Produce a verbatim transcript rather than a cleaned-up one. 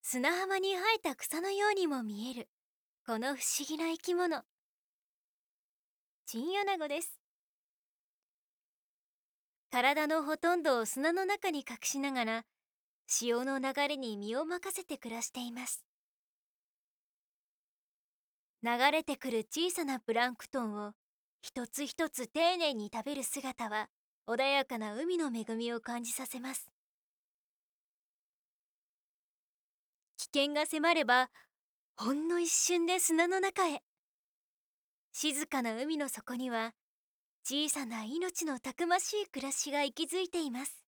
砂浜に生えた草のようにも見えるこの不思議な生き物、チンアナゴです。体のほとんどを砂の中に隠しながら、潮の流れに身を任せて暮らしています。流れてくる小さなプランクトンを一つ一つ丁寧に食べる姿は、穏やかな海の恵みを感じさせます。危険が迫れば、ほんの一瞬で砂の中へ。静かな海の底には、小さな命のたくましい暮らしが息づいています。